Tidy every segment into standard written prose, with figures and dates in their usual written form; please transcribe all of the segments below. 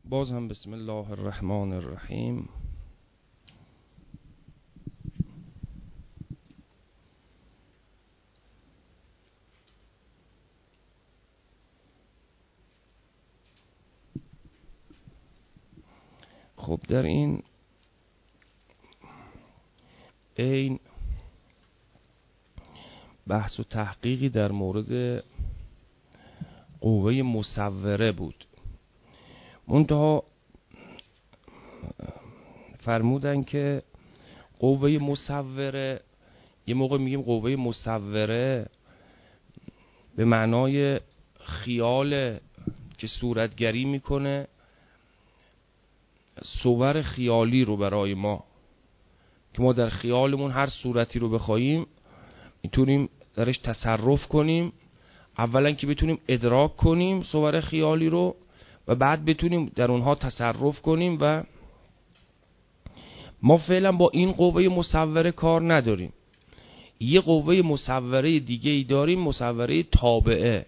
باز هم بسم الله الرحمن الرحیم. خب در این بحث و تحقیقی در مورد قوه مصوره بود. منتها فرمودن که قوه مصوره، یه موقع میگیم قوه مصوره به معنای خیال که صورتگری میکنه صور خیالی رو برای ما، که ما در خیالمون هر صورتی رو بخوایم میتونیم درش تصرف کنیم. اولا که بتونیم ادراک کنیم صور خیالی رو و بعد بتونیم در اونها تصرف کنیم. و ما فعلا با این قوه مصوره کار نداریم. یه قوه مصوره دیگه ای داریم، مصوره تابعه،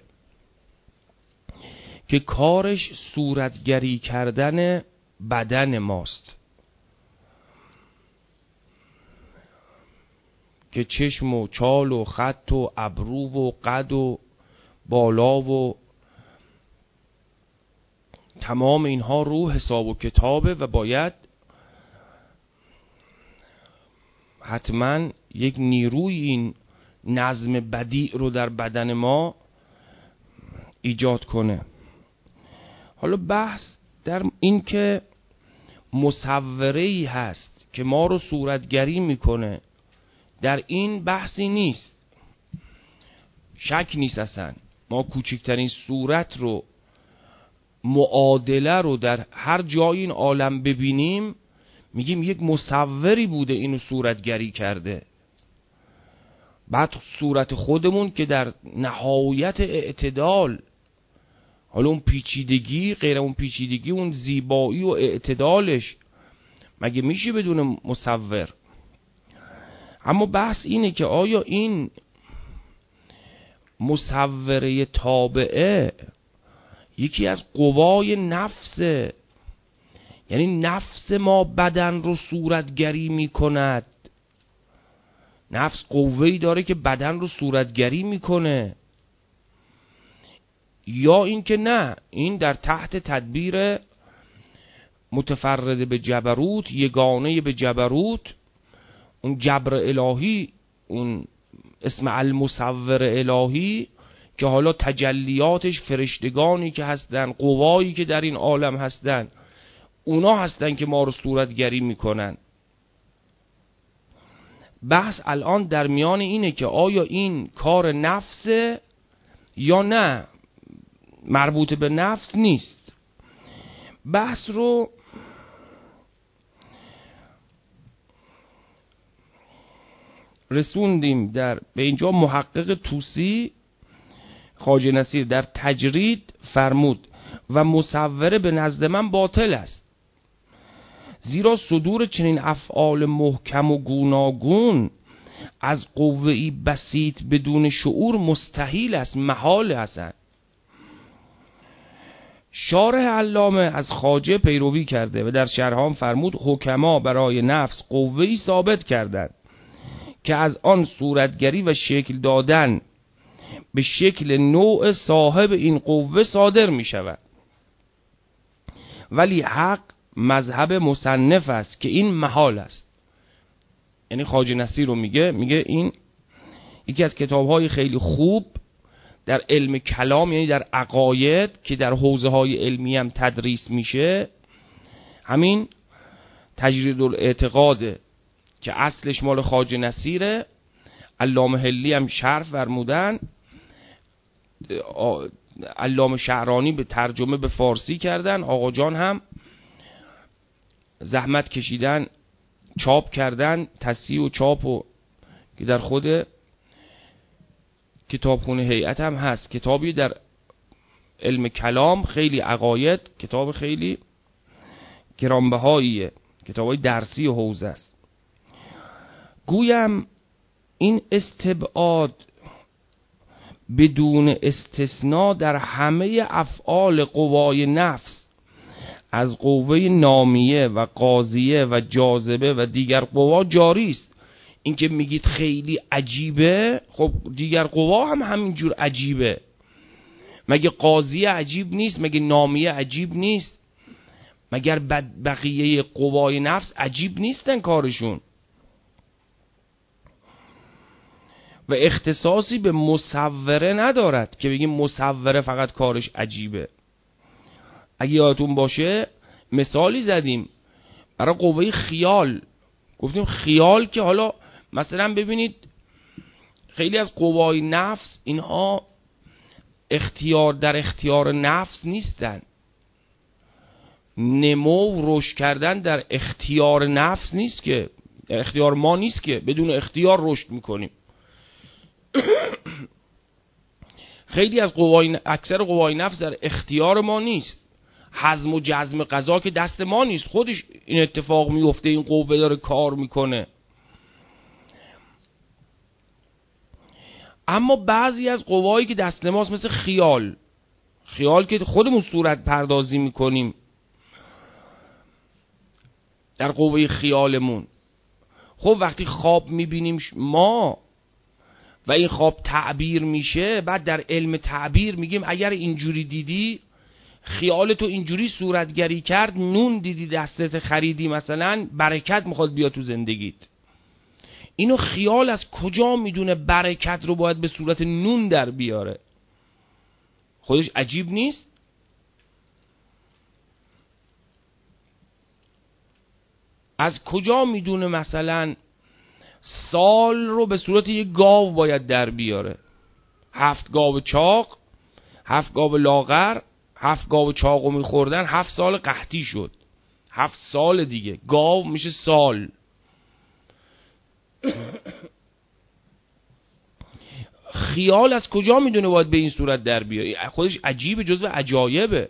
که کارش صورتگری کردن بدن ماست، که چشم و چال و خط و ابرو و قد و بالا و تمام اینها رو حساب و کتابه و باید حتما یک نیروی این نظم بدیع رو در بدن ما ایجاد کنه. حالا بحث در این که مصوره‌ای هست که ما رو صورتگری میکنه، در این بحثی نیست، شک نیست اصلا. ما کوچکترین صورت رو، معادله رو در هر جای این عالم ببینیم میگیم یک مصوری بوده اینو صورتگری کرده. بعد صورت خودمون که در نهایت اعتدال، حالا اون پیچیدگی غیر اون پیچیدگی، اون زیبایی و اعتدالش مگه میشه بدون مصور؟ اما بحث اینه که آیا این مصوره تابعه یکی از قوای نفسه، یعنی نفس ما بدن رو صورتگری میکند. نفس قوه‌ای داره که بدن رو صورتگری میکنه، یا این که نه، این در تحت تدبیر متفرد به جبروت، یگانه به جبروت، اون جبر الهی، اون اسم المصور الهی که حالا تجلیاتش فرشتگانی که هستن، قوایی که در این عالم هستن، اونا هستن که ما رو صورتگری میکنن. بحث الان در میان اینه که آیا این کار نفسه یا نه، مربوط به نفس نیست. بحث رو رسوندیم به اینجا. محقق طوسی خواجه نصیر در تجرید فرمود و مصوره به نزد من باطل است، زیرا صدور چنین افعال محکم و گوناگون از قوه‌ای بسیط بدون شعور مستحیل است، محال است. شارح علامه از خواجه پیروی کرده و در شرحان فرمود حکما برای نفس قوه‌ای ثابت کردند که از آن صورتگری و شکل دادن به شکل نوع صاحب این قوه صادر می شود. ولی حق مذهب مصنف است که این محال است. یعنی خواجه نصیر رو میگه این یکی از کتاب‌های خیلی خوب در علم کلام، یعنی در عقاید که در حوزه‌های علمی هم تدریس میشه، همین تجرید الاعتقاده که اصلش مال خواجه نصیره. علامه حلی هم شرح فرمودن، علامه شعرانی به ترجمه به فارسی کردن، آقا جان هم زحمت کشیدن چاپ کردن، تصحیح و چاپ و که در خود کتابخونه هیئت هم هست. کتابی در علم کلام، خیلی عقاید، کتاب خیلی گرانبهاییه، کتابای درسی و حوزه است. گویم این استبعاد بدون استثناء در همه افعال قوای نفس از قوه نامیه و قاضیه و جاذبه و دیگر قوا جاری است. این که میگید خیلی عجیبه، خب دیگر قوا هم همینجور عجیبه. مگه قاضیه عجیب نیست؟ مگه نامیه عجیب نیست؟ مگر بقیه قوای نفس عجیب نیستن کارشون؟ و اختصاصی به مصوره ندارد که بگیم مصوره فقط کارش عجیبه. اگه یادتون باشه مثالی زدیم برای قوه خیال، گفتیم خیال که حالا مثلا ببینید خیلی از قوای نفس اینها اختیار در اختیار نفس نیستن. نمو و رشد کردن در اختیار نفس نیست که، در اختیار ما نیست که بدون اختیار رشد میکنیم. خیلی از اکثر قوای نفس در اختیار ما نیست. هضم و جزم غذا که دست ما نیست، خودش این اتفاق میفته، این قوه داره کار میکنه. اما بعضی از قوایی که دست ماست مثل خیال که خودمون صورت پردازی میکنیم در قوه خیالمون. خب وقتی خواب میبینیم ما و این خواب تعبیر میشه، بعد در علم تعبیر میگیم اگر اینجوری دیدی، خیال تو اینجوری صورتگری کرد، نون دیدی دستت خریدی مثلا، برکت میخواد بیا تو زندگیت. اینو خیال از کجا میدونه برکت رو باید به صورت نون در بیاره؟ خودش عجیب نیست؟ از کجا میدونه مثلا سال رو به صورت یک گاو باید در بیاره؟ 7 گاو چاق، 7 گاو لاغر، 7 گاو چاقو میخوردن، 7 سال قحطی شد. 7 سال دیگه گاو میشه سال. خیال از کجا میدونه باید به این صورت در بیاره؟ خودش عجیبه، جزو عجایبه.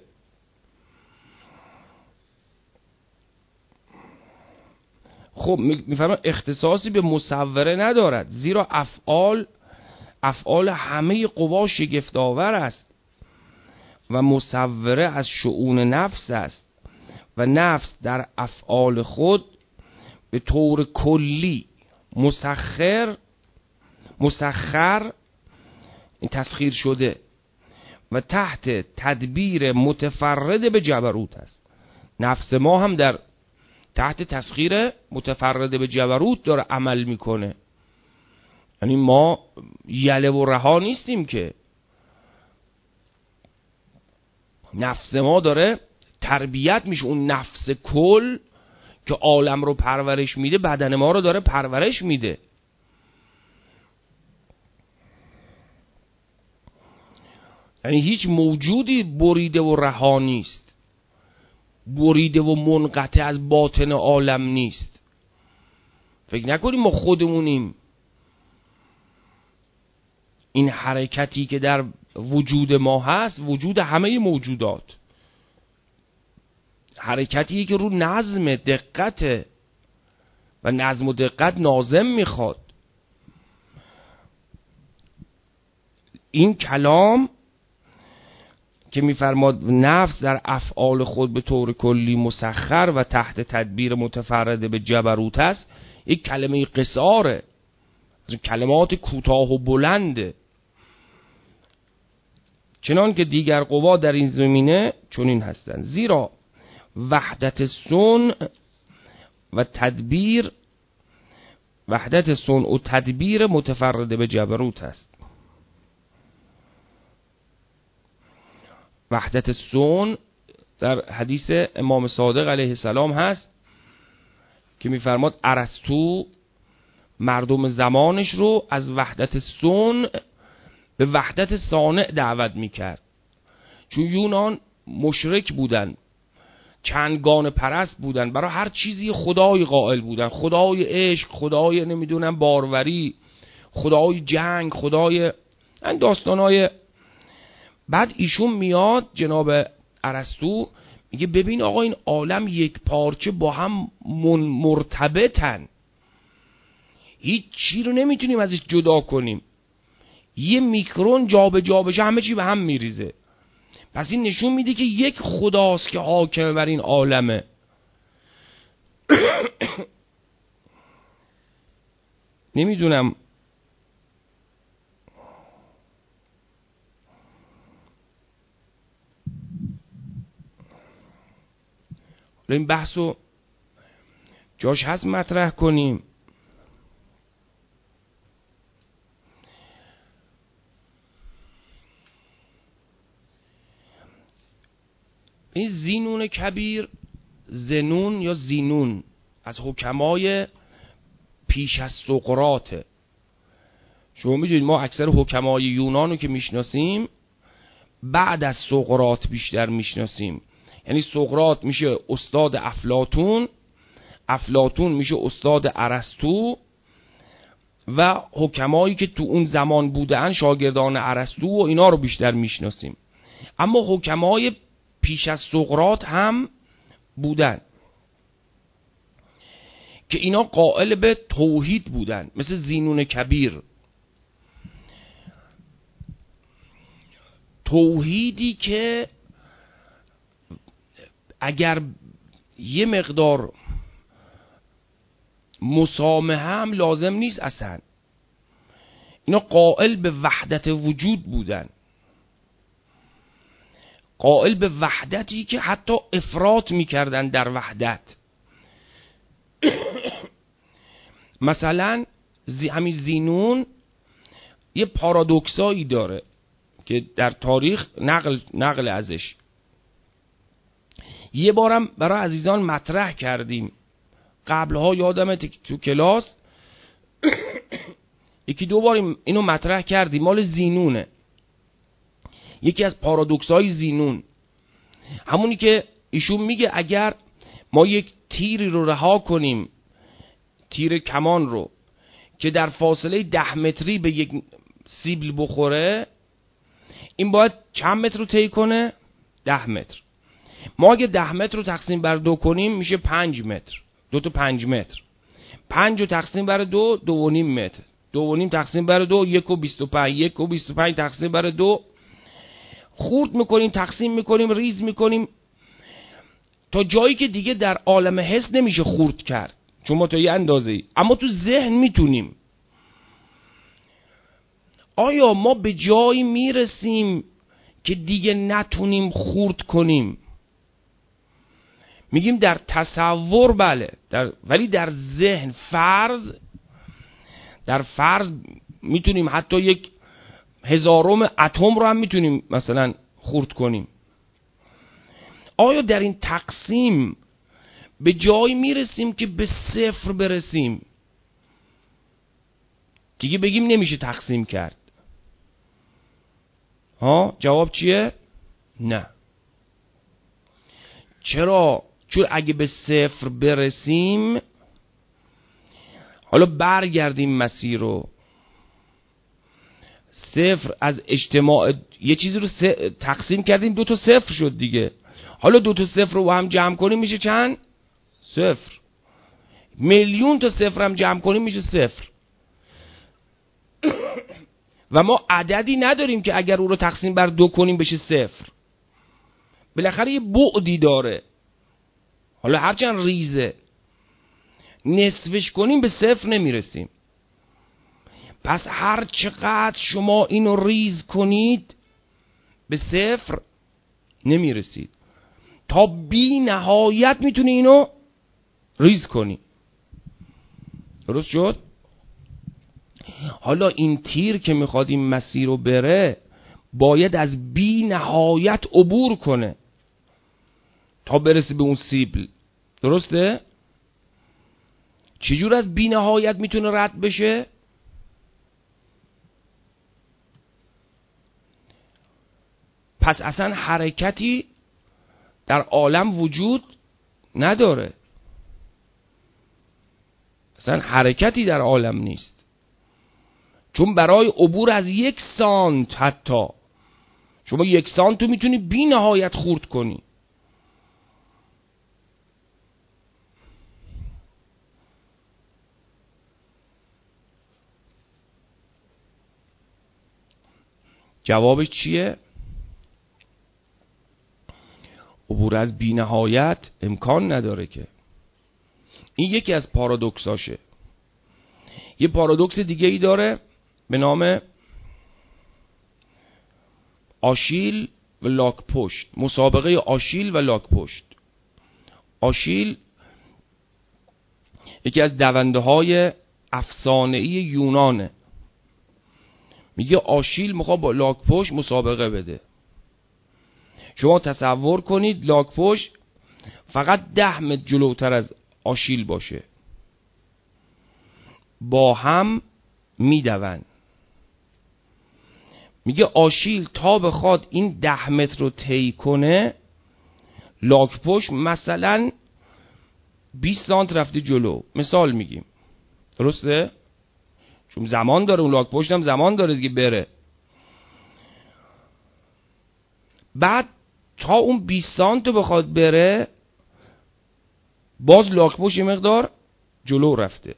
خب میفهمم اختصاصی به مصوره ندارد، زیرا افعال همه قوا شگفت‌آور است و مصوره از شؤون نفس است و نفس در افعال خود به طور کلی مسخر تسخیر شده و تحت تدبیر متفرد به جبروت است. نفس ما هم در تحت تسخیر متفرد به جبروت داره عمل میکنه. یعنی ما یله و رها نیستیم که، نفس ما داره تربیت میشه. اون نفس کل که عالم رو پرورش میده، بدن ما رو داره پرورش میده. یعنی هیچ موجودی بریده و رها نیست، بریده و منقطع از باطن عالم نیست. فکر نکنیم ما خودمونیم. این حرکتی که در وجود ما هست، وجود همه موجودات، حرکتی که رو نظم دقت و نظم و دقت ناظم میخواد. این کلام که میفرماد نفس در افعال خود به طور کلی مسخر و تحت تدبیر متفرد به جبروت است، یک کلمه قصاره، از کلمات کوتاه و بلنده. چنان که دیگر قوا در این زمینه چنین هستند، زیرا وحدت صنع و تدبیر متفرد به جبروت است. وحدت صنع در حدیث امام صادق علیه السلام هست که میفرماد ارسطو مردم زمانش رو از وحدت صنع به وحدت صانع دعوت میکرد. چون یونان مشرک بودن، چندگانه پرست بودن، برای هر چیزی خدای قائل بودن، خدای عشق، خدای نمیدونم باروری، خدای جنگ، خدای این داستانای. بعد ایشون میاد جناب ارسطو میگه ببین آقا این عالم یک پارچه با هم مرتبطن، هیچ چی رو نمیتونیم ازش جدا کنیم. یه میکرون جا به جا بشه همه چی به هم میریزه. پس این نشون میده که یک خداست که حاکم بر این عالمه. نمیدونم این بحثو جاش هست مطرح کنیم. این زینون کبیر، زنون یا زینون، از حکمای پیش از سقراطه. شما میدونید ما اکثر حکمای یونانو که میشناسیم بعد از سقراط بیشتر میشناسیم. یعنی سقراط میشه استاد افلاطون، افلاطون میشه استاد ارسطو و حکمایی که تو اون زمان بودن شاگردان ارسطو و اینا رو بیشتر میشناسیم. اما حکمای پیش از سقراط هم بودن که اینا قائل به توحید بودن، مثل زینون کبیر. توحیدی که اگر یه مقدار مسامحه هم لازم نیست، اصلا اینا قائل به وحدت وجود بودن، قائل به وحدتی که حتی افراط میکردن در وحدت. مثلا همین زینون یه پارادوکسایی داره که در تاریخ نقل ازش یه بارم برای عزیزان مطرح کردیم قبلها، یادمه تو کلاس یکی دو بار اینو مطرح کردیم. مال زینونه، یکی از پارادوکس‌های زینون، همونی که ایشون میگه اگر ما یک تیری رو رها کنیم، تیر کمان رو، که در فاصله 10 متری به یک سیبل بخوره، این باید چند متر رو طی کنه؟ 10 متر. ما اگه 10 متر رو تقسیم بر 2 کنیم میشه 5 متر. 2 تا 5 متر. 5 رو تقسیم بر 2 2.5 متر. 2.5 تقسیم بر 2 1.25. 1.25 تقسیم بر 2 خورد میکنیم، تقسیم میکنیم، ریز میکنیم تا جایی که دیگه در عالم حس نمیشه خورد کرد، چون ما تا یه اندازه‌ای، اما تو ذهن میتونیم. آیا ما به جایی میرسیم که دیگه نتونیم خورد کنیم؟ میگیم در تصور بله، ولی در ذهن در فرض میتونیم حتی یک هزارم اتم رو هم میتونیم مثلا خورد کنیم. آیا در این تقسیم به جایی میرسیم که به صفر برسیم دیگه بگیم نمیشه تقسیم کرد؟ جواب چیه؟ نه. چرا؟ چون اگه به صفر برسیم، حالا برگردیم مسیر رو، صفر از اجتماع یه چیزی رو تقسیم کردیم 2 تا صفر شد دیگه. حالا 2 تا صفر رو هم جمع کنیم میشه چند؟ صفر. میلیون تا صفر هم جمع کنیم میشه صفر. و ما عددی نداریم که اگر او رو تقسیم بر 2 کنیم بشه صفر. بالاخره یه بعدی داره، حالا هرچند ریزه، نصفش کنیم به صفر نمیرسیم. پس هر چقدر شما اینو ریز کنید به صفر نمیرسید. تا بی نهایت میتونی اینو ریز کنی. درست شد؟ حالا این تیر که میخواد این مسیر رو بره باید از بی نهایت عبور کنه تا برسه به اون سیبل. درسته؟ چجور از بی نهایت میتونه رد بشه؟ پس اصلا حرکتی در عالم وجود نداره، اصلا حرکتی در عالم نیست، چون برای عبور از 1 سانت حتی شما 1 سانت رو میتونی بی نهایت خورد کنی. جوابش چیه؟ عبور از بی‌نهایت امکان نداره که. این یکی از پارادوکساشه. یه پارادوکس دیگه ای داره به نام آشیل و لاک‌پشت. مسابقه آشیل و لاک‌پشت. آشیل یکی از دونده های افسانه‌ای یونانه. میگه آشیل میخواد با لاک‌پشت مسابقه بده. شما تصور کنید لاک‌پشت فقط 10 متر جلوتر از آشیل باشه، با هم میدون. میگه آشیل تا بخواد این 10 متر رو طی کنه، لاک‌پشت مثلا 20 سانت رفته جلو. مثال میگیم، درسته؟ چون زمان داره، اون لاک‌پشت هم زمان داره دیگه بره. بعد تا اون 20 سانت بخواد بره، باز لاک‌پشت یه مقدار جلو رفته.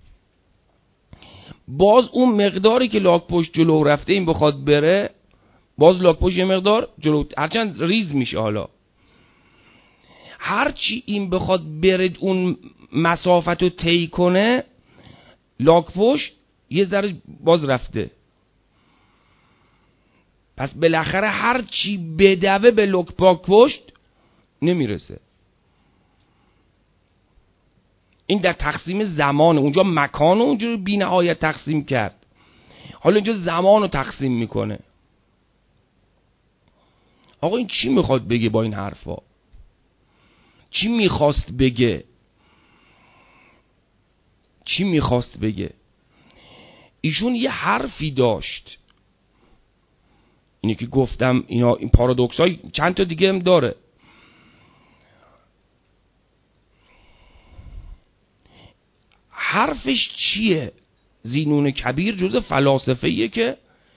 باز اون مقداری که لاک‌پشت جلو رفته این بخواد بره، باز لاک‌پشت یه مقدار جلو، هرچند ریز میشه. حالا هرچی این بخواد بره اون مسافت رو طی کنه، لاک‌پشت یه ذره باز رفته. پس بالاخره هرچی بدوه به لاک‌پشت نمیرسه. این در تقسیم زمان، اونجا مکان رو اونجا بی نهایت تقسیم کرد، حالا اینجا زمان رو تقسیم میکنه. آقا این چی میخواد بگه با این حرفا؟ چی میخواست بگه؟ چی میخواست بگه؟ ایشون یه حرفی داشت. اینی که گفتم اینا، این پارادوکس های چند تا دیگه هم داره. حرفش چیه؟ زینون کبیر جز فلاسفه‌ایه که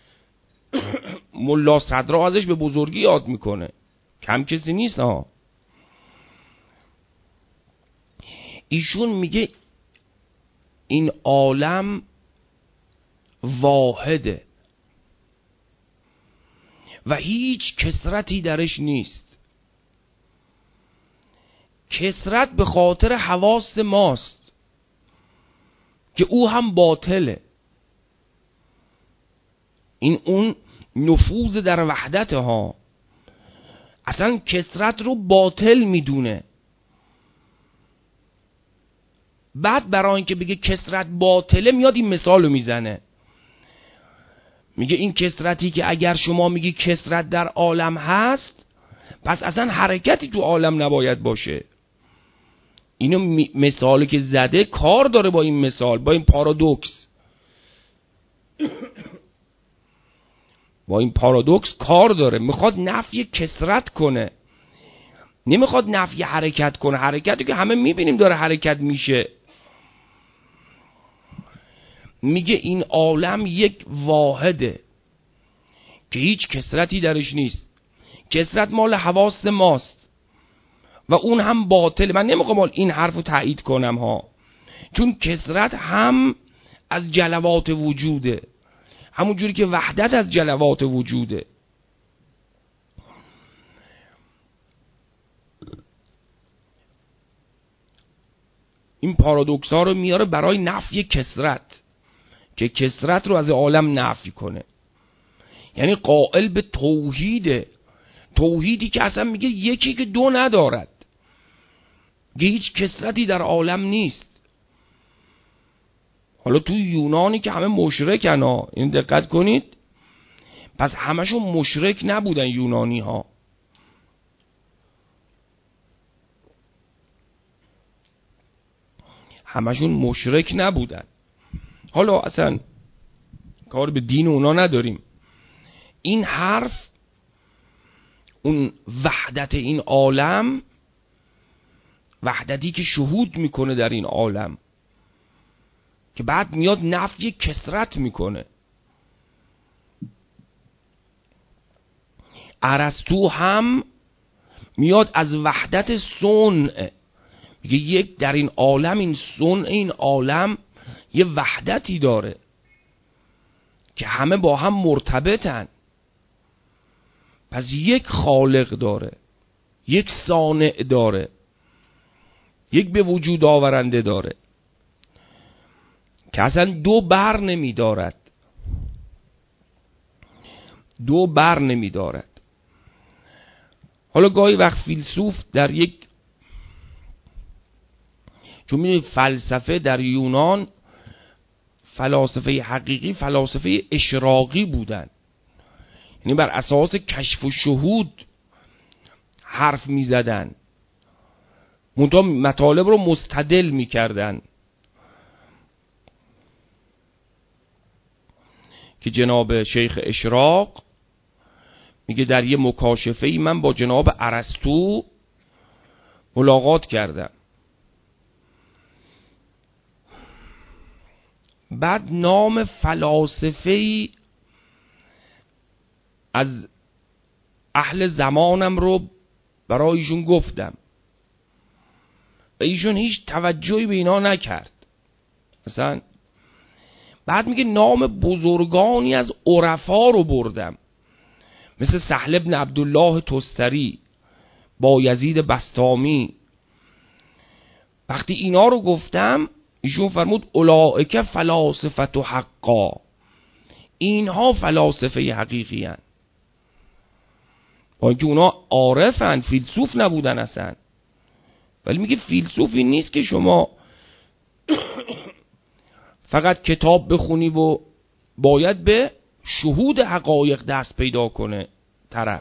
ملا صدرا ازش به بزرگی یاد میکنه، کم کسی نیست ها. ایشون میگه این عالم واحده و هیچ کثرتی درش نیست. کثرت به خاطر حواس ماست که او هم باطله. این اون نفوذ در وحدت ها، اصلا کثرت رو باطل میدونه. بعد برای اینکه بگه کثرت باطله، میاد این مثال رو میزنه. میگه این کثرتی که اگر شما میگی کثرت در عالم هست، پس اصلا حرکتی تو عالم نباید باشه. اینو مثالی که زده کار داره با این مثال، با این پارادوکس. با این پارادوکس کار داره. میخواد نفی کثرت کنه، نمیخواد نفی حرکت کنه. حرکتی که همه میبینیم داره حرکت میشه. میگه این عالم یک واحده که هیچ کثرتی درش نیست. کثرت مال حواس ماست و اون هم باطل. من نمیخوام این حرفو تایید کنم ها، چون کثرت هم از جلوات وجوده، همون جوری که وحدت از جلوات وجوده. این پارادوکس ها رو میاره برای نفی کثرت، که کثرت رو از عالم نفی کنه. یعنی قائل به توحیده. توحیدی که اصلا میگه یکی که دو ندارد، که هیچ کثرتی در عالم نیست. حالا تو یونانی که همه مشرکن ها، این دقت کنید. پس همشون مشرک نبودن یونانی ها. همشون مشرک نبودن. حالا اصلا کار به دین اونا نداریم. این حرف اون وحدت این عالم، وحدتی که شهود میکنه در این عالم، که بعد میاد نفی کثرت میکنه. ارسطو هم میاد از وحدت صنع میگه یک در این عالم، این صنع این عالم یه وحدتی داره که همه با هم مرتبطن. پس یک خالق داره، یک صانع داره، یک به وجود آورنده داره که اصلا دو بر نمی دارد. حالا گاهی وقت فیلسوف در یک، چون می‌دونید فلسفه در یونان، فلاسفه حقیقی فلاسفه اشراقی بودن، یعنی بر اساس کشف و شهود حرف می‌زدن، منتها مطالب رو مستدل می‌کردن که جناب شیخ اشراق میگه در یه مکاشفه‌ای من با جناب ارسطو ملاقات کردم. بعد نام فلاسفه‌ای از اهل زمانم رو برای ایشون گفتم و ایشون هیچ توجهی به اینا نکرد مثلا. بعد میگه نام بزرگانی از عرفا رو بردم، مثل سهل ابن عبدالله تستری، بایزید بسطامی. وقتی اینا رو گفتم ایشون فرمود اولئک فلاسفه حقا، اینها فلاسفه حقیقی هن. با اینکه اونا عارفن، فیلسوف نبودن اصلا، ولی میگه فیلسوفی نیست که شما فقط کتاب بخونی و باید به شهود حقایق دست پیدا کنه طرف.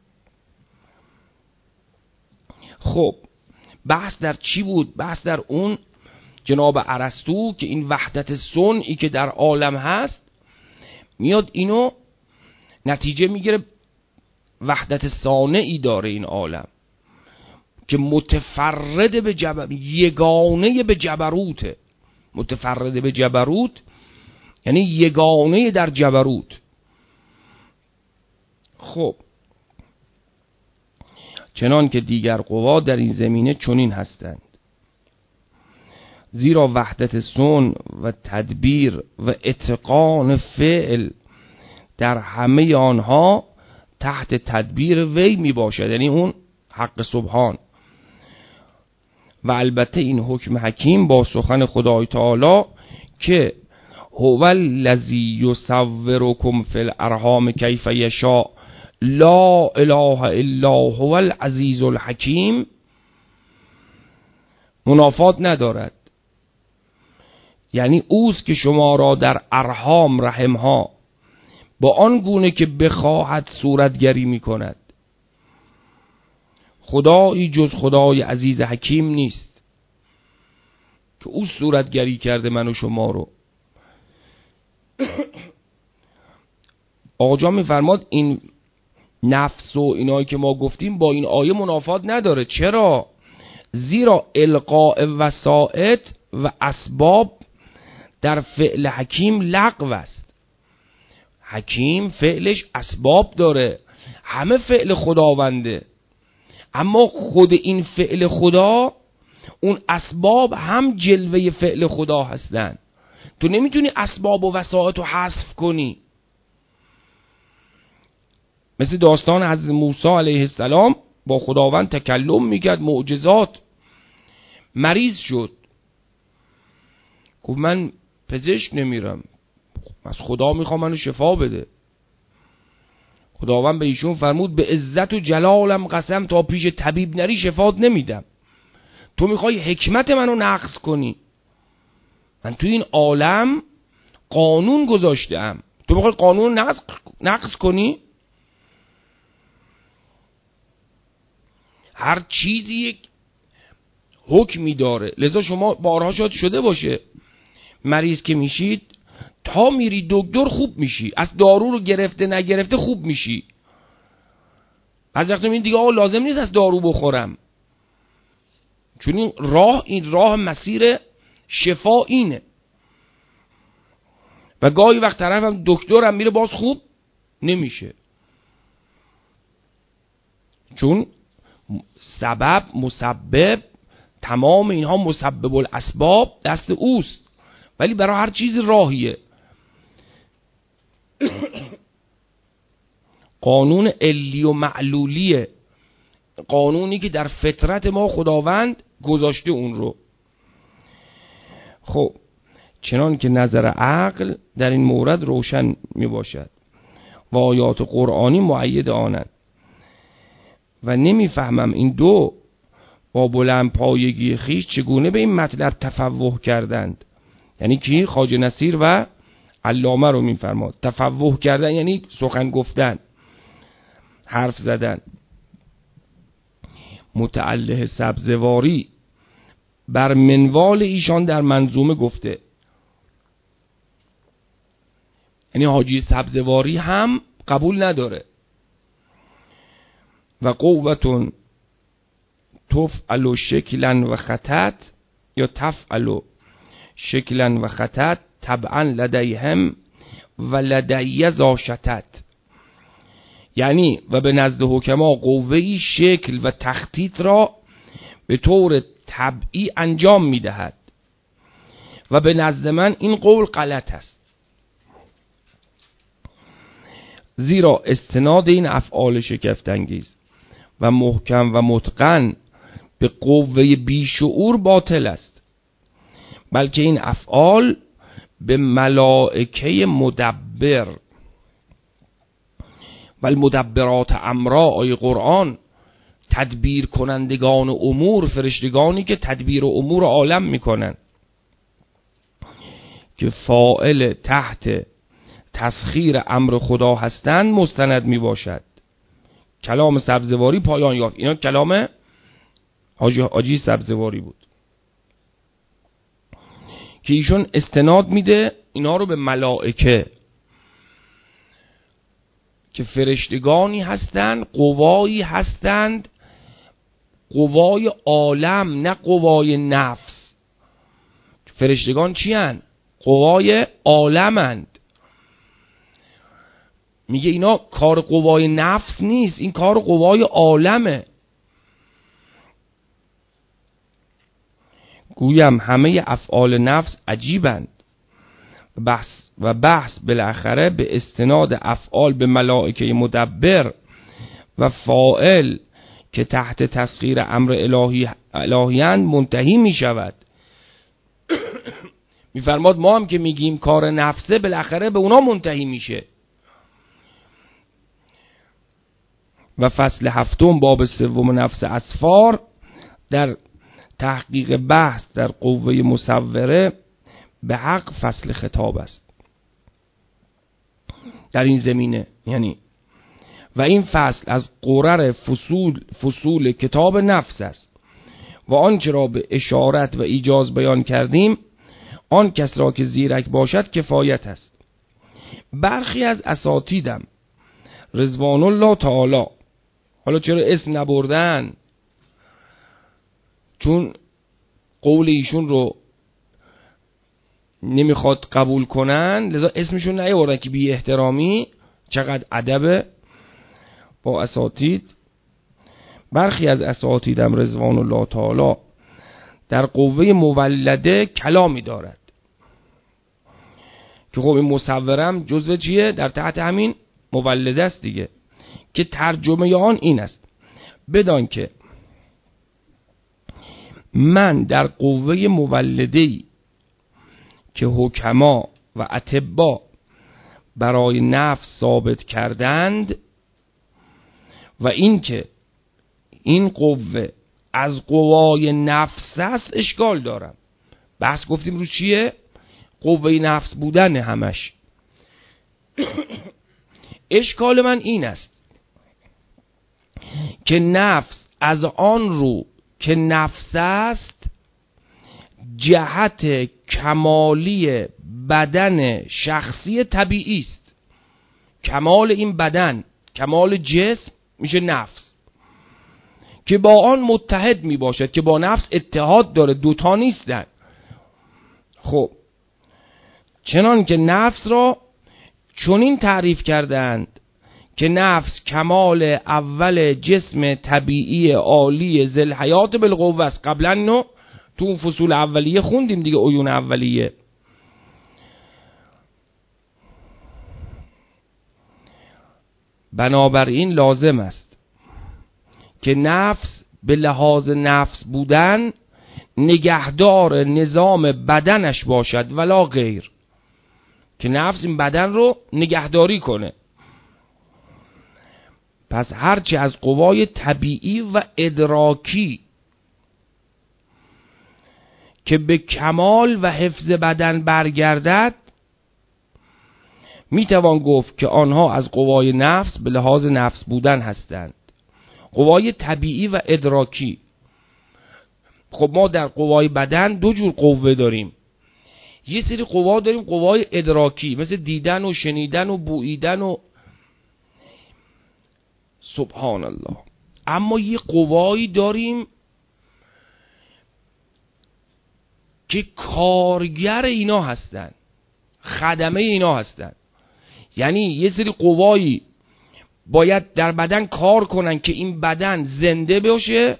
خب بحث در چی بود؟ بحث در اون جناب ارسطو که این وحدت صنعی که در عالم هست میاد اینو نتیجه میگیره وحدت صانعی داره این عالم که متفرد به یگانه به جبروته. متفرد به جبروت یعنی یگانه در جبروت. خب چنان که دیگر قوا در این زمینه چنین هستند، زیرا وحدت صنع و تدبیر و اتقان فعل در همه آنها تحت تدبیر وی می باشد، یعنی اون حق سبحان. و البته این حکم حکیم با سخن خدای تعالی که هو الذی یصورکم فی الارحام کیف یشاء لا اله الا هو العزیز الحکیم منافات ندارد. یعنی اوست که شما را در ارحام رحمها با آن گونه که بخواهد صورتگری می کند. خدایی جز خدای عزیز حکیم نیست که او صورتگری کرده من و شما رو. آقا جان میفرماد این نفس و اینایی که ما گفتیم با این آیه منافات نداره. چرا؟ زیرا القاء وسائط و اسباب در فعل حکیم لغو است. حکیم فعلش اسباب داره، همه فعل خداونده، اما خود این فعل خدا اون اسباب هم جلوه فعل خدا هستن. تو نمیتونی اسباب و وسائط رو حذف کنی. مثل داستان حضرت موسی علیه السلام با خداوند تکلم میکرد، معجزات. مریض شد، گفت من پزشک نمیرم، از خدا میخوام منو شفا بده. خداوند به ایشون فرمود به عزت و جلالم قسم تا پیش طبیب نری شفات نمیدم. تو میخوای حکمت منو نقض کنی، من تو این عالم قانون گذاشتم، تو میخوای قانون نقض کنی؟ هر چیزی یک حکمی داره. لذا شما بارها شاید شده باشه مریض که میشید تا میری دکتر خوب میشی، از دارو رو گرفته نگرفته خوب میشی. از وقتی میگی دیگه آقا لازم نیست از دارو بخورم، چون این راه مسیر شفا اینه. و گاهی وقت طرف هم دکتر هم میره باز خوب نمیشه، چون سبب مسبب تمام اینها مسبب الاسباب دست اوست، ولی برای هر چیز راهیه. قانون علی و معلولیه. قانونی که در فطرت ما خداوند گذاشته اون رو. خب چنان که نظر عقل در این مورد روشن می باشد و آیات قرآنی مؤید آنند و نمیفهمم این دو با بلند پایگی خیش چگونه به این مطلب تفوه کردند. یعنی کی؟ خواجه نصیر و علامه رو میفرماد. تفوه کردن یعنی سخن گفتن، حرف زدن. متعله سبزواری بر منوال ایشان در منظومه گفته، یعنی حاجی سبزواری هم قبول نداره. و قوتون تفعل شکلا و خطت یا تفعل شکلا و خطت طبعا لدیهم و لدی زاشتت، یعنی و به نزد حکما قوه‌ای شکل و تخطیط را به طور طبعی انجام میدهد و به نزد من این قول غلط است، زیرا استناد این افعال شگفت‌انگیز و محکم و متقن به قوه بیشعور باطل است، بلکه این افعال به ملائکه مدبر و المدبرات امرا، آیه قرآن، تدبیر کنندگان امور، فرشتگانی که تدبیر امور عالم میکنن، که فاعل تحت تسخیر امر خدا هستند مستند می باشد. کلام سبزواری پایان یافت. اینا کلام حاجی سبزواری بود که ایشون استناد میده اینا رو به ملائکه که فرشتگانی هستند، قوایی هستند، قوای عالم نه قوای نفس. فرشتگان چی هستند؟ قوای عالمند. میگه اینا کار قوای نفس نیست، این کار قوای عالمه. گویم همه افعال نفس عجیبند و بحث بالاخره به استناد افعال به ملائکه مدبر و فاعل که تحت تسخیر امر الهیان منتهی می شود. میفرماد ما هم که میگیم کار نفسه بالاخره به اونا منتهی میشه. و فصل هفتم باب سوم نفس اسفار در تحقیق بحث در قوه مصوره به حق فصل خطاب است در این زمینه. یعنی و این فصل از قرر فصول کتاب نفس است و آنچه را به اشارت و ایجاز بیان کردیم آن کس را که زیرک باشد کفایت است. برخی از اساتیدم رضوان الله تعالی، حالا چرا اسم نبردن؟ چون قول ایشون رو نمیخواد قبول کنن لذا اسمشون نیاوردن که بی احترامی. چقدر ادب با اساتید. برخی از اساتیدم رضوان الله تعالی در قوه مولده کلامی دارد که خب این مصورم جزو چیه؟ در تحت همین مولده است دیگه، که ترجمه آن این است: بدان که من در قوه مولده‌ای که حکما و اطباء برای نفس ثابت کردند و این که این قوه از قوای نفس است اشکال دارم. بحث گفتیم رو چیه؟ قوه نفس بودن همش. اشکال من این است که نفس از آن رو که نفس است جهت کمالی بدن شخصی طبیعی است. کمال این بدن، کمال جسم میشه نفس که با آن متحد می باشد، که با نفس اتحاد داره، دوتا نیستن. خب چنان که نفس را چنین تعریف کردند که نفس کمال اول جسم طبیعی عالی ذل حیات بالقوه است. قبلا اینو تو اون فصول اولیه خوندیم دیگه، عیون اولیه. بنابراین لازم است که نفس به لحاظ نفس بودن نگهدار نظام بدنش باشد ولا غیر، که نفس این بدن رو نگهداری کنه. پس هرچی از قوای طبیعی و ادراکی که به کمال و حفظ بدن برگردد، میتوان گفت که آنها از قوای نفس به لحاظ نفس بودن هستند. قوای طبیعی و ادراکی. خب ما در قوای بدن دو جور قوه داریم. یه سری قوا داریم قوای ادراکی، مثل دیدن و شنیدن و بوییدن و سبحان الله. اما یه قوایی داریم که کارگر اینا هستن، خدمه اینا هستن. یعنی یه سری قوایی باید در بدن کار کنن که این بدن زنده باشه.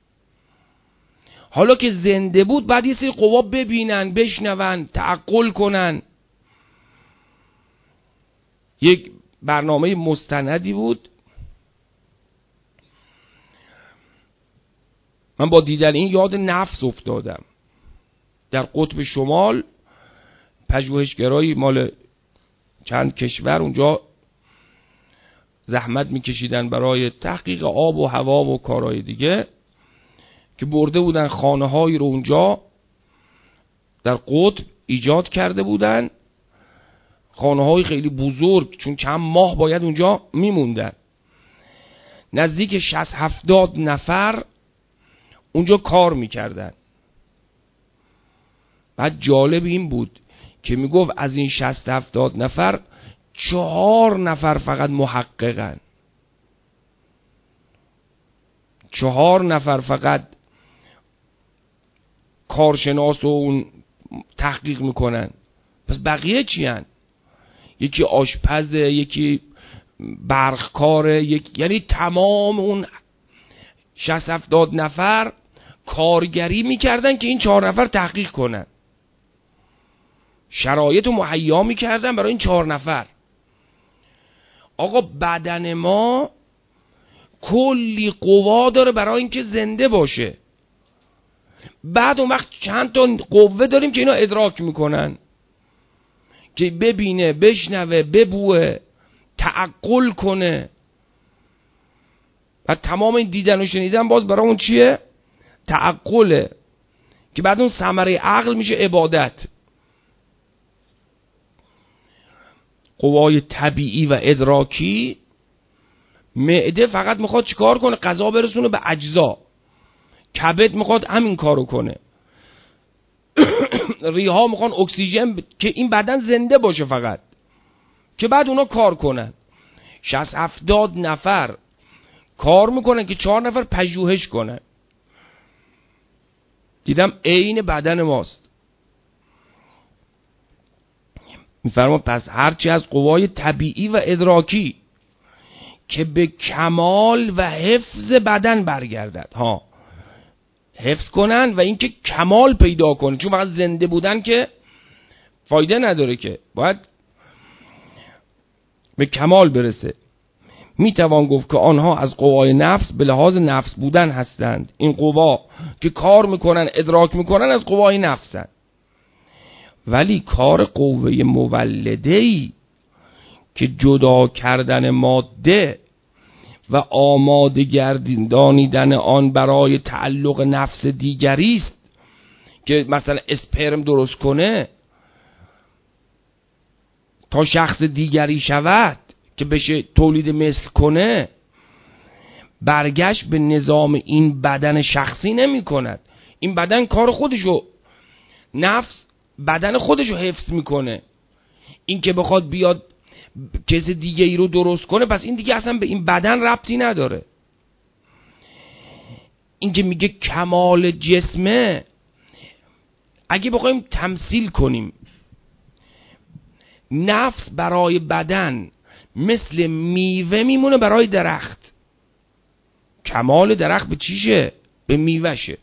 حالا که زنده بود بعد یه سری قوا ببینن، بشنون، تعقل کنن. یک برنامه مستندی بود، من با دیدن این یاد نفس افتادم. در قطب شمال پژوهشگرایی مال چند کشور اونجا زحمت میکشیدن برای تحقیق آب و هوا و کارهای دیگه، که برده بودن خانه هایی رو اونجا در قطب ایجاد کرده بودن، خانه های خیلی بزرگ، چون چند ماه باید اونجا میموندن. نزدیک 60-70 نفر اونجا کار میکردن. بعد جالب این بود که میگفت از این 60-70 نفر 4 نفر فقط محققن، 4 نفر فقط کارشناس و اون تحقیق میکنن. پس بقیه چی هن؟ یکی آشپزه، یکی برقکاره، یعنی تمام اون 60-70 نفر کارگری میکردن که این 4 نفر تحقیق کنن. شرایط رو مهیا میکردن برای این 4 نفر. آقا بدن ما کلی قوا داره برای اینکه زنده باشه. بعد اون وقت چند تا قوه داریم که اینا ادراک میکنن، که ببینه، بشنوه، ببوه، تعقل کنه. و تمام این دیدن و شنیدن باز برای اون چیه؟ تعقله، که بعد اون ثمره عقل میشه عبادت. قوای طبیعی و ادراکی، معده فقط میخواد چیکار کنه؟ غذا برسونه به اجزا. کبد میخواد همین کارو کنه. ریها میخوان اکسیژن که این بدن زنده باشه فقط، که بعد اونا کار کنن. 60-70 نفر کار میکنن که 4 نفر پژوهش کنن. دیدم عین بدن ماست. میفرما پس هرچی از قوای طبیعی و ادراکی که به کمال و حفظ بدن برگردد، حفظ کنن و اینکه کمال پیدا کنن، چون فقط زنده بودن که فایده نداره، که باید به کمال برسه. میتوان گفت که آنها از قوای نفس به لحاظ نفس بودن هستند. این قوا که کار میکنن، ادراک میکنن، از قوای نفسن. ولی کار قوه مولده‌ای که جدا کردن ماده و آماده گرداندن آن برای تعلق نفس دیگری است، که مثلا اسپرم درست کنه تا شخص دیگری شود که بشه تولید مثل کنه، برگشت به نظام این بدن شخصی نمی کند. این بدن کار خودشو، نفس بدن خودشو حفظ میکنه. این که بخواد بیاد کس دیگه ای رو درست کنه، پس این دیگه اصلا به این بدن ربطی نداره. این که میگه کمال جسمه، اگه بخوایم تمثیل کنیم، نفس برای بدن مثل میوه میمونه برای درخت. کمال درخت به چیشه؟ به میوهشه.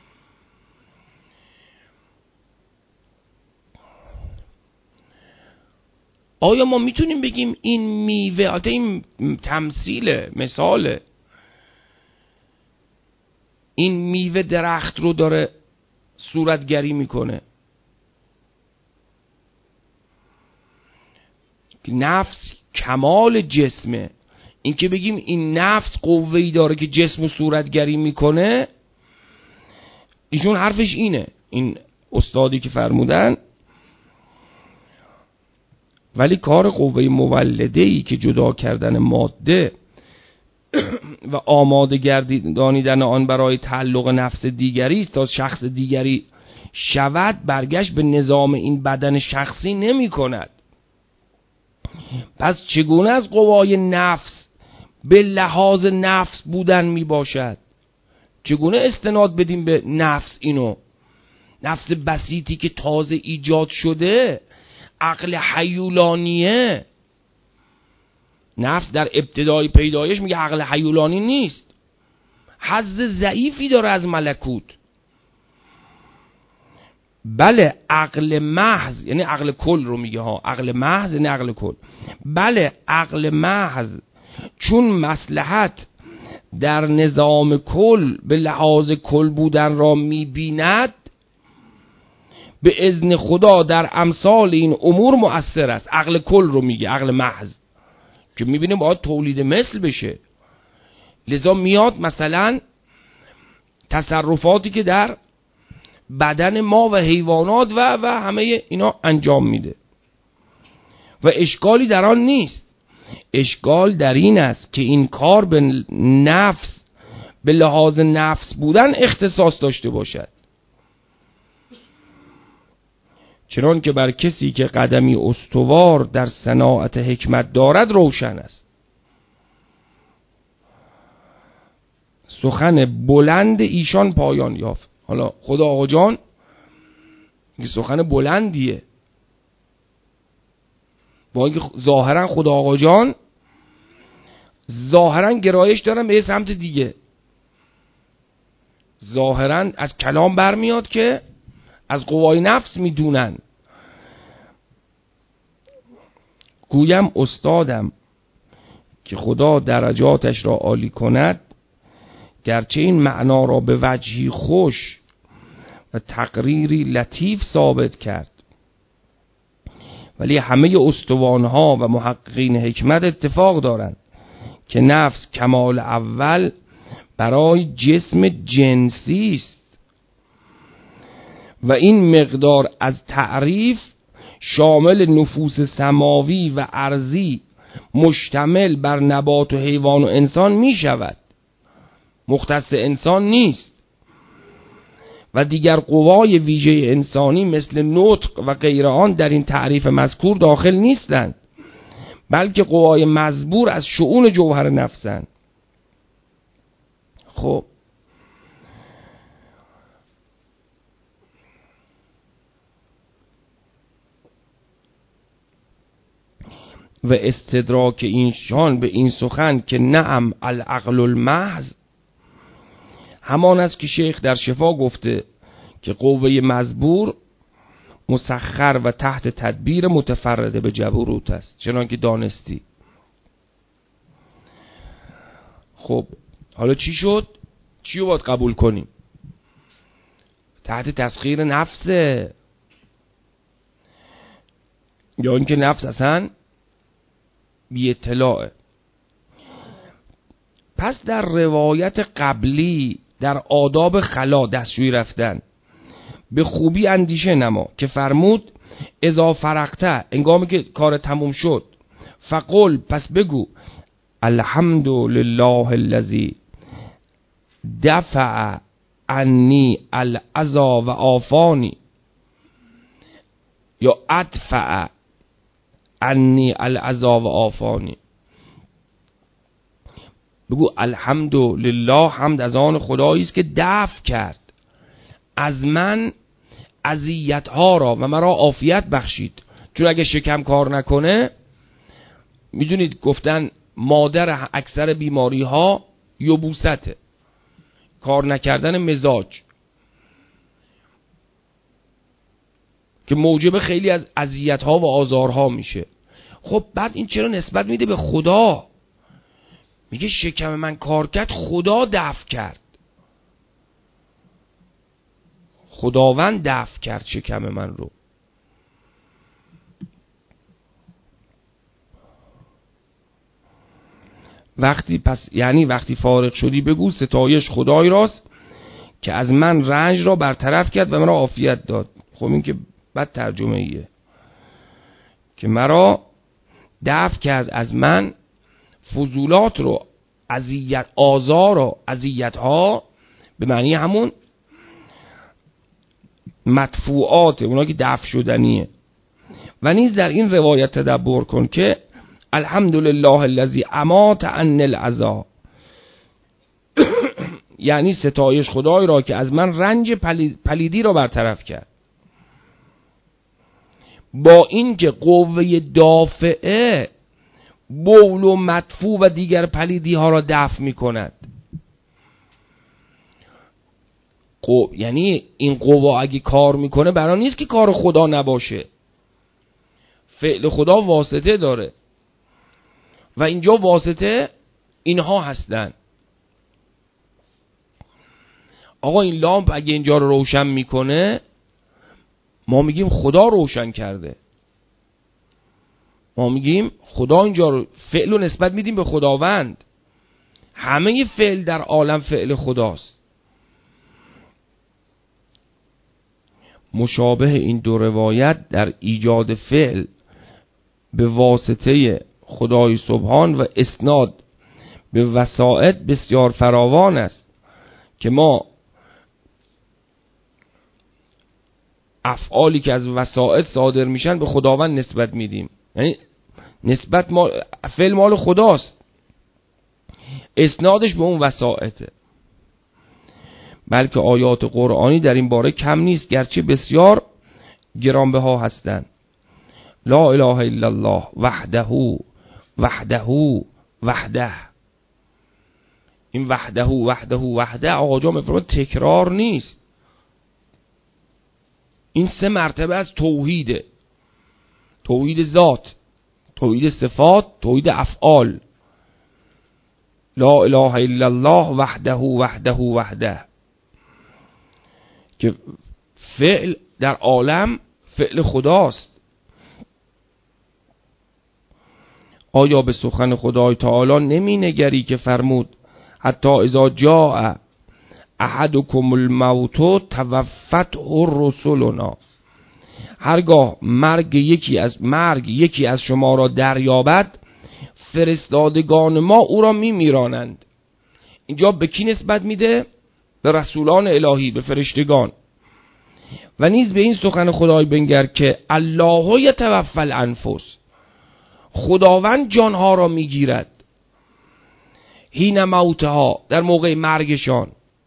آیا ما میتونیم بگیم این میوه، این تمثیله، مثاله، این میوه درخت رو داره صورتگری میکنه. نفس کمال جسمه. این که بگیم این نفس قوه‌ای داره که جسم رو صورتگری میکنه، ایشون حرفش اینه، این استادی که فرمودن. ولی کار قوه مولده‌ای که جدا کردن ماده و آماده گردیدن آن برای تعلق نفس دیگری است تا شخص دیگری شود، برگشت به نظام این بدن شخصی نمی کند. پس چگونه از قوای نفس به لحاظ نفس بودن می باشد؟ چگونه استناد بدیم به نفس؟ اینو نفس بسیطی که تازه ایجاد شده، عقل حیولانیه. نفس در ابتدای پیدایش میگه عقل حیولانی نیست، حظ ضعیفی داره از ملکوت. بله عقل محض، یعنی عقل کل رو میگه ها، عقل محض یعنی عقل کل. بله عقل محض چون مصلحت در نظام کل به لحاظ کل بودن را میبیند، به اذن خدا در امثال این امور مؤثر است. عقل کل رو میگه، عقل محض که میبینه باید تولید مثل بشه، لذا میاد مثلا تصرفاتی که در بدن ما و حیوانات و همه اینا انجام میده و اشکالی در آن نیست. اشکال در این است که این کار به نفس، به لحاظ نفس بودن اختصاص داشته باشد، چنان که بر کسی که قدمی استوار در صناعت حکمت دارد روشن است. سخن بلند ایشان پایان یافت. حالا خدا آقا جان که سخن بلندیه، با اینکه ظاهرا خدا آقا جان ظاهرا گرایش دارن به یه سمت دیگه، ظاهرا از کلام برمیاد که از قوای نفس میدونن. گویم استادم که خدا درجاتش را عالی کند، گرچه این معنا را به وجهی خوش و تقریری لطیف ثابت کرد، ولی همه استوانها و محققین حکمت اتفاق دارند که نفس کمال اول برای جسم جنسی است و این مقدار از تعریف شامل نفوس سماوی و ارضی مشتمل بر نبات و حیوان و انسان می شود، مختص انسان نیست. و دیگر قوای ویژه انسانی مثل نطق و غیر آن در این تعریف مذکور داخل نیستند، بلکه قوای مزبور از شؤون جوهر نفسند. خب و استدراک اینشان به این سخن که نعم العقل المحض همان است که شیخ در شفا گفته که قوه مزبور مسخر و تحت تدبیر متفرده به جبروت است، چنان که دانستی. خب حالا چی شد؟ چی رو باید قبول کنیم؟ تحت تسخیر نفسه، یا اینکه نفس اصلا بی اطلاعه. پس در روایت قبلی در آداب خلا دستشویی رفتن به خوبی اندیشه نما که فرمود اذا فرغت، انگامی که کار تموم شد، فقل، پس بگو الحمد لله الذی دفع عنی الاذی و عافانی، یا ادفع عنی الاذی و عافانی. بگو الحمد لله، حمد از آن خدایی است که دفع کرد از من اذیت ها را و مرا عافیت بخشید. چون اگه شکم کار نکنه، میدونید گفتن مادر اکثر بیماری ها یبوسته، کار نکردن مزاج، که موجب خیلی از اذیت ها و آزارها میشه. خب بعد این چرا نسبت میده به خدا؟ میگه شکم من کار کرد، خدا دفع کرد. خداوند دفع کرد شکم من رو. وقتی فارغ شدی بگو ستایش خدای راست که از من رنج را برطرف کرد و مرا عافیت داد. خب این که بد ترجمه ایه که مرا دفع کرد از من فضولات رو، اذیت، آزار و اذیت ها، به معنی همون مدفوعات، اونا که دفع شدنیه. و نیز در این روایت تدبر کن که الحمدلله الذی امات عن العزا، یعنی ستایش خدای را که از من رنج پلیدی را برطرف کرد، با این که قوه دافعه بول و مدفوع و دیگر پلیدی ها را دفع می کند. یعنی این قوه اگه کار میکنه برای نیست که کار خدا نباشه، فعل خدا واسطه داره و اینجا واسطه اینها هستن. آقا این لامپ اگه اینجا رو روشن میکنه ما میگیم خدا روشن کرده، ما میگیم خدا اینجا رو، فعل رو نسبت میدیم به خداوند. همه فعل در عالم فعل خداست. مشابه این دو روایت در ایجاد فعل به واسطه خدای سبحان و اسناد به وسائط بسیار فراوان است که ما افعالی که از وسائط صادر میشن به خداوند نسبت میدیم. یعنی نسبت فعل مال خداست، اسنادش به اون وسائطه. بلکه آیات قرآنی در این باره کم نیست گرچه بسیار گرانبها هستند. لا اله الا الله وحده وحده وحده. این وحده وحده وحده آقا جا میفرماید تکرار نیست، این 3 مرتبه از توحیده: توحید ذات، توحید صفات، توحید افعال. لا اله الا الله وحده وحده وحده، که فعل در عالم فعل خداست. آیا به سخن خدای تعالی نمی نگری که فرمود حتی اذا جاء احدکم الموت توفته رسلنا، هرگاه مرگ یکی از شما را دریابد فرستادگان ما او را میمیرانند. اینجا به کی نسبت میده؟ به رسولان الهی، به فرشتگان. و نیز به این سخن خدای بنگر که الله یتوفی الانفس، خداوند جانها را میگیرد، حین موتها، در موقع مرگشان،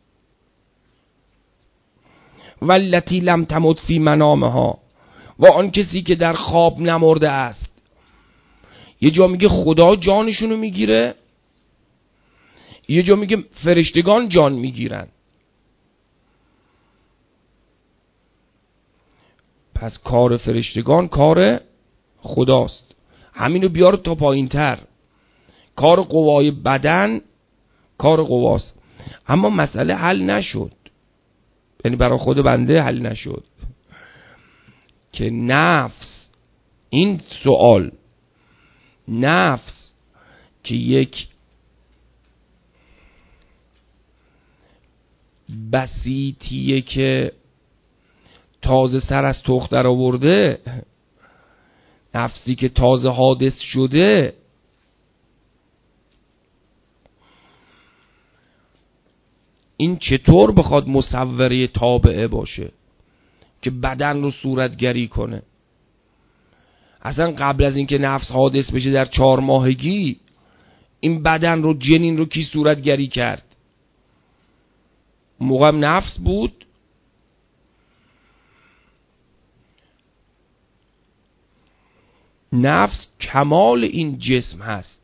والتی لم تمت فی منامها، و آن کسی که در خواب نمرده است. یه جا میگه خدا جانشونو میگیره، یه جا میگه فرشتگان جان میگیرن. پس کار فرشتگان کار خداست. همینو بیار تا پایین تر. کار قوای بدن کار قواست. اما مسئله حل نشد، یعنی برای خود بنده حل نشد که نفس، این سوال، نفس که یک بسیطیه که تازه سر از تخت در آورده، نفسی که تازه حادث شده، این چطور بخواد مصوره تابعه باشه که بدن رو صورتگری کنه؟ اصلا قبل از اینکه نفس حادث بشه در 4 ماهگی این بدن رو، جنین رو کی صورتگری کرد؟ موقع نفس بود. نفس کمال این جسم هست،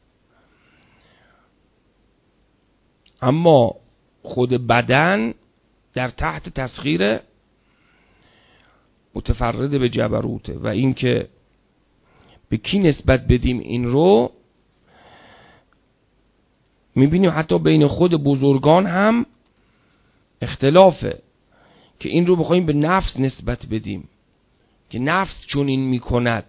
اما خود بدن در تحت تسخیر متفرد به جبروته. و این که به کی نسبت بدیم این رو میبینیم حتی بین خود بزرگان هم اختلافه که این رو بخوایم به نفس نسبت بدیم که نفس چنین میکند.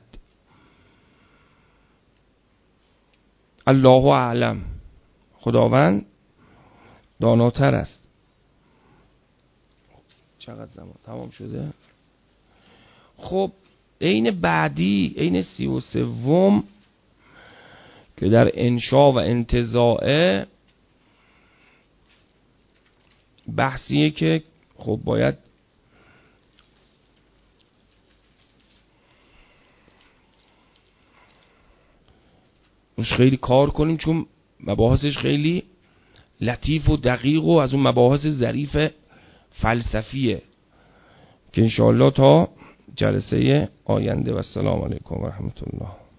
الله اعلم، خداوند داناتر است. چقدر زمان تمام شده؟ خب عین بعدی، عین 33 که در انشا و انتزاعه، بحثیه که خب باید روش خیلی کار کنیم، چون مباحثش خیلی لطیف و دقیق و از اون مباحث ظریف فلسفیه که انشاءالله تا جلسه آینده. و السلام علیکم و رحمت الله.